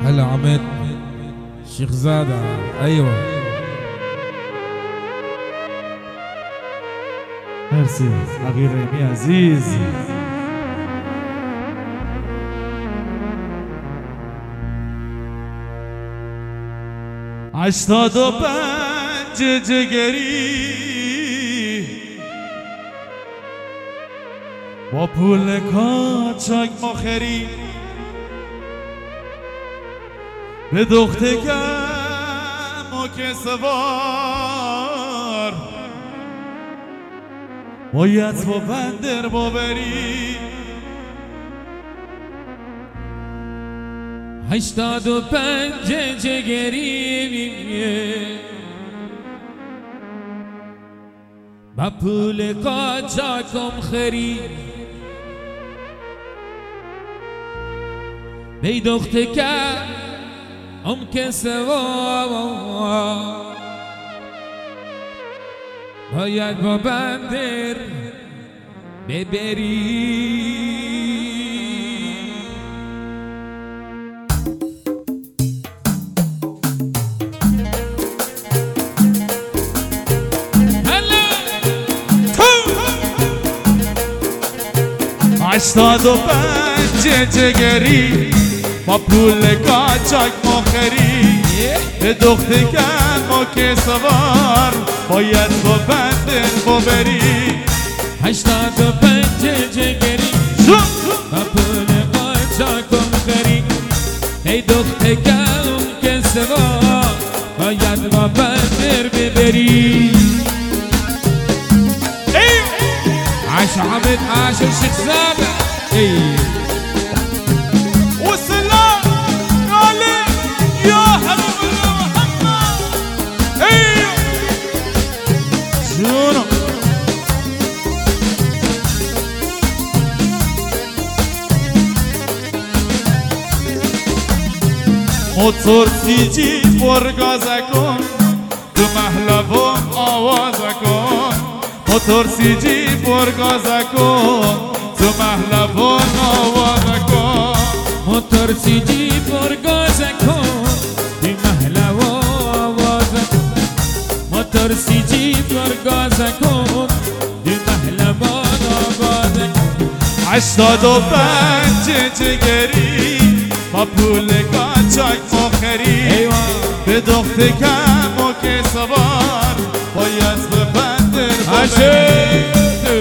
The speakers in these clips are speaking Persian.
هلا عماد شيخ زادة. ايوه مرسی عقیل ریمی عزیز. هشتاد و پنج جگری با پول کاچاک ماخری به دخته کم و که سوار باید با بندر بابری. 85 جگری با پول قاچاکم خرید بی دخته که که سوار باید با بندر ببری. هشتاد و پنج جگری با پول کاچاک ماخری به دخته کم و که سوار باید با بندر ببری. 85 جگری با پول قاچاکم خرید ای دخته کم که سوار باید با بندر ببری. عاش حمد عاش الشيخ زابع. والسلام عليك يا حبيب الله محمد. شنو موتور سیجی پرگازه کن تو محلبون آوازه کن. موتور سیجی پرگازه کن تو محلبون آوازه کن. موتور سیجی پرگازه کن تو محلبون آوازه کن. موتور سیجی پرگازه کن تو محلبون آوازه کن. 85 جگری با پول کاچاک ماخری به دخته کم و که سوار باید به بندر ببری.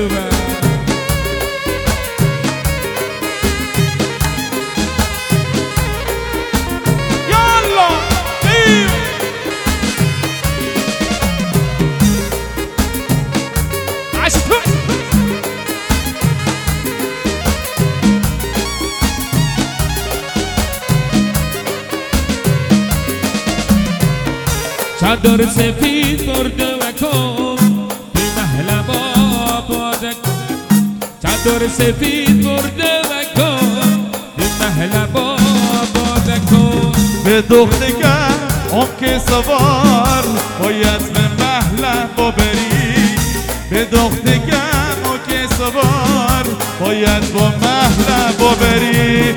چادر سفید برده و کن بی محلبا باده کن. چادر سفید برده و کن بی محلبا باده کن. به دخته کم اون که سوار باید به محلبا بری. به دخته کم اون که سوار باید با محلبا بری.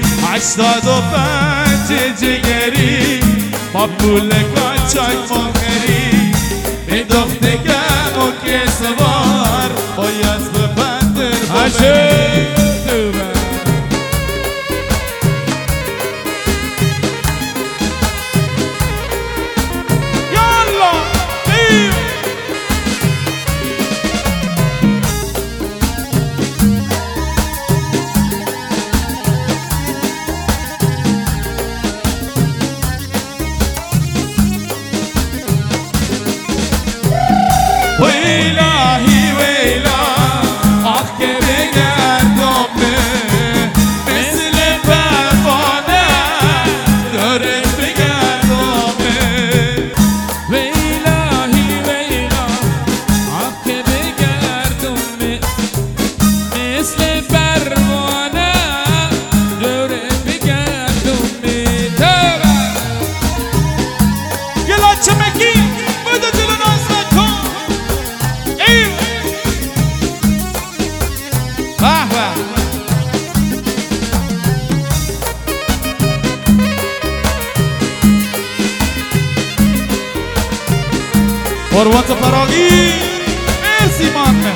85 جگری با پول کاچاک ماخری به دخته کم و که سوار باید به بندر ببری. قربان فراغی مرسی مانه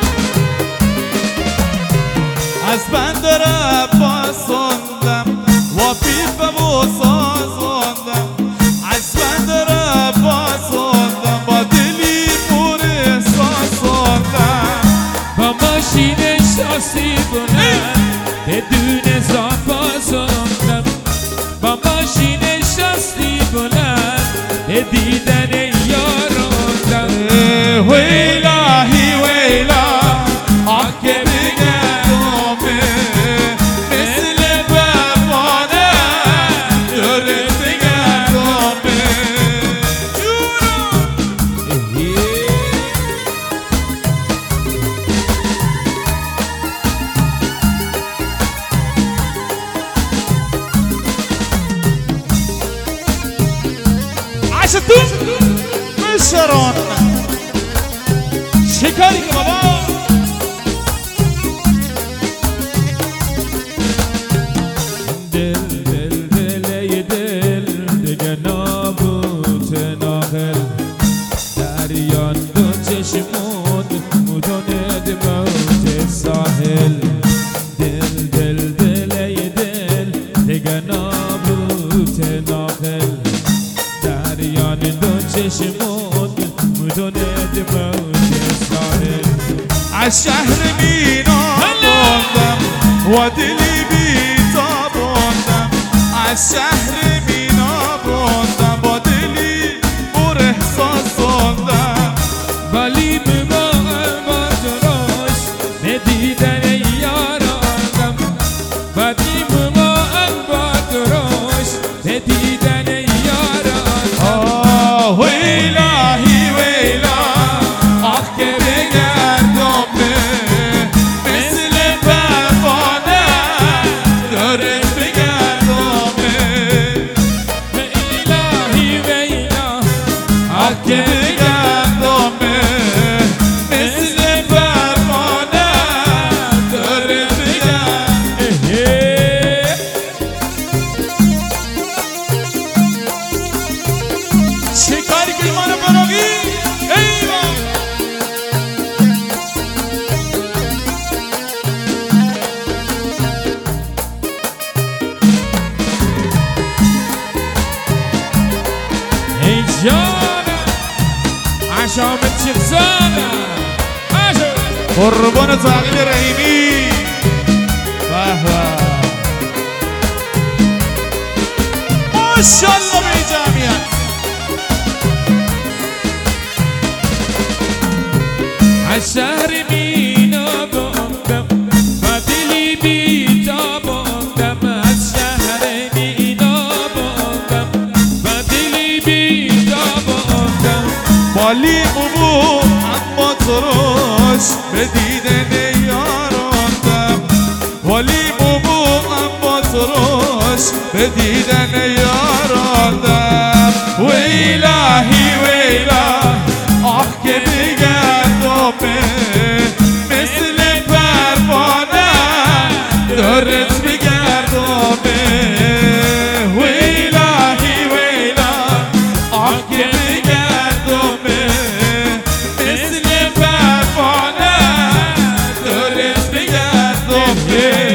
از بندر عباس خوندم و پیپ و سازوندم از بندر عباس خوندم با دلی پر احساس خوندم با ماشین شاسی بلند بدون زافا خوندم با ماشین شاسی بلند دیدن یاروندم ویلاهی ویلا آکه بگردمه مثل بفانه داره بگردمه عشتون مشرون شکاری که بابا دل دل دل دل دیگه نابود ناقل دریان دو چشمون مدونه دموت ساحل دل دل دل دل دیگه نابود ناقل دریان دو چشمون مدونه دموت ساحل از شهر مینا بوندم و دلی بیتابوندم از شهر مینا بوندم با دلی پر احساس بوندم ولی با دراش ندیدن یارانم ولی با دراش ندیدن یارانم ویلاهی ویلا آخ که بگردمه مثل پروانه داره بگردمه ویلاهی ویلا آخ که بگردمه مثل پروانه داره بگردمه شکاری که ایمان فراغی ایوان ای جانم عشامت شخصانم قربان تغییر رحیمی به به ماشالله به جمعیت از شهر مینا بوندم و دلی بیتابوندم از شهر مینا بوندم و دلی بیتابوندم بالی بو اما تروش به دیدن یاراندم بالی بو اما تروش به دیدن یاراندم ویلاهی ویلا آخ که بگردمه مثل پروانه دارت بگردمه ویلاهی ویلا آخ که بگردمه مثل پروانه دارت بگردمه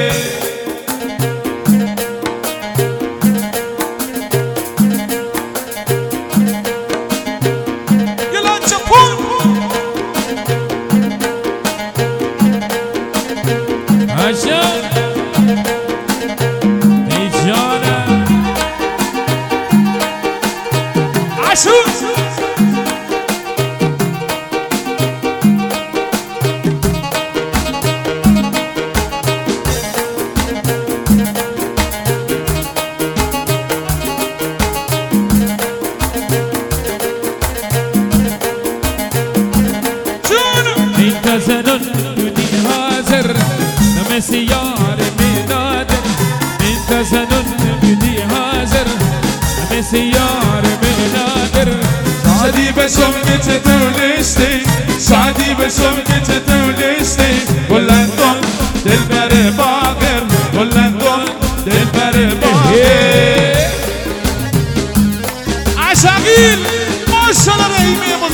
زنون دودی حاضر نمسی یار منادر انت زنون دودی حاضر نمسی یار منادر شادی بشم که چطور نشتی شادی بشم که چطور نشتی بلندم دل بر باغر بلندم دل بر باغر عشقیل ماشالله رحیمی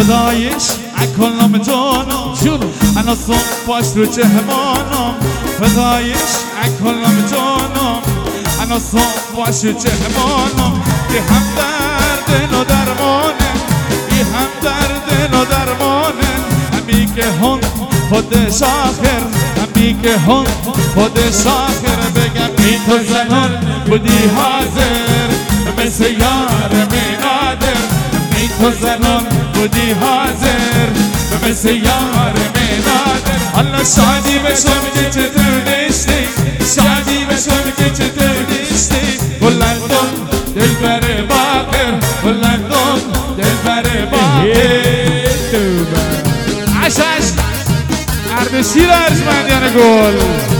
فدایش اکلم جانم جونم انا صم باش رو چهمانم فدایش اکلم جانم انا صم باش رو چهمانم که هم درد و درمانه ای هم درد و درمانه همی که هون خود شاخر همی که هون خود شاخر بگم این تو زنان بودی حاضر مثل یار می نادر این تو زنان بودی حاضر مثل یار می نادر الله شادی بشم که چطور نیستی شادی بشم که چطور نیستی بلندم دل بر باقر بلندم دل بر باقر عشاش اردشیر ارجمندیان گل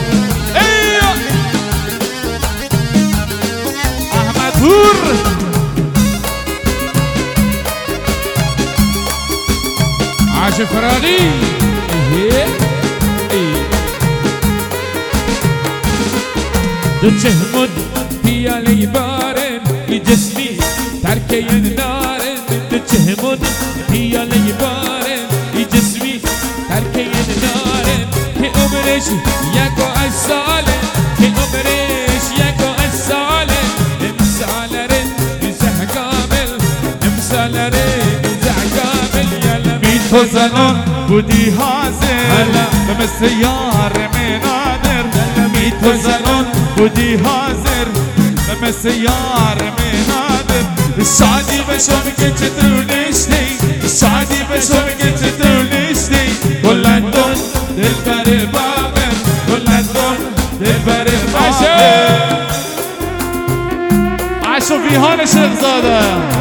احمد هور عاشق فراغی دو چشمت پیاله بارن ای جسمی ترکه نارن دو چشمت پیاله بارن ای جسمی ترکه نارن که عمرش یکو از ساله که عمرش یکو از ساله امسالره بیزه کامل امسالره بیزه کامل یالا بی تو زنان بودی حاضر مثل یار می نادر بی تو زنان بودی حاضر مثل یار می نادر شادی بشم که چطور نیستی شادی بشم که چطور نیستی بلندم دل بر باقر بلندم دل بر باقر عشو بیهان شهزاده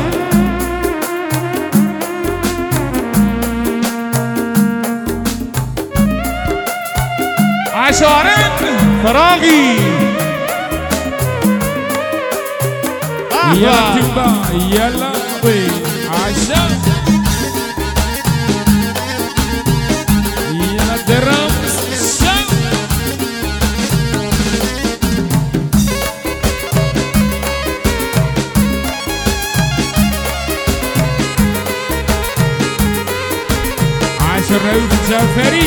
عشارن فراغی يلا تبا يلا بي عشان يلا درامز شان عاشر رؤوف الجعفري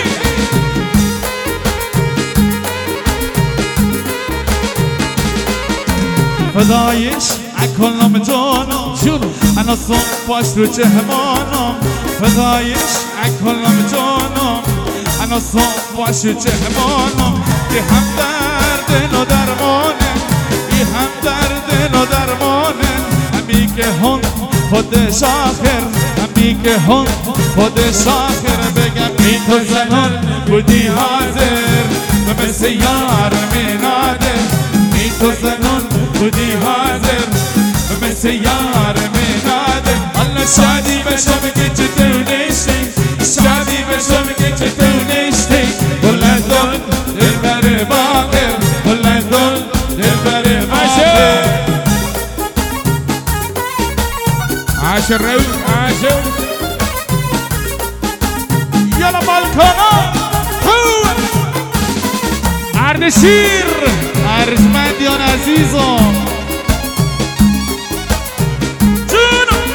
فدایش اکلم جانم جونم انا صم باش رو چهمانم فدایش اکلم جانم انا صم باش رو چهمانم که هم درد و درمانه ای هم درد و درمانه همی که هون خود شاخر همی که هون خود شاخر بگم این تو زنان بودی حاضر و مثل یار می نادر این تو زنان بودی حاضر مثل یار می نادر الله شادی بشم که چطور نیستی شادی بشم که چطور نیستی بلندم دل بر باقر بلندم دل بر باقر عاشر رؤوف عاشر یالا بالکانا اردشیر ارجمندیان عزیزم جونم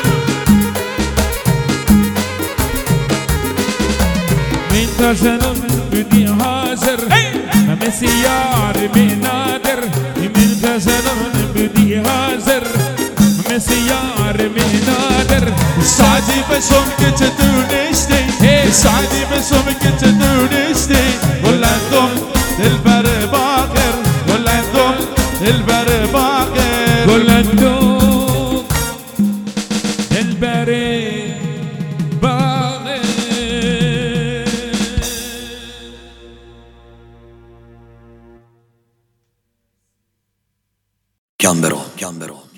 من تزنم بدي حاضر مثل يار من نادر من تزنم بدي حاضر مثل يار من نادر شادی بشم که چطور نیستی شادی بشم که چطور نیستی بلندم دل بر باقر بلندم دل بر باقر بلندم دل بر باقر Gambero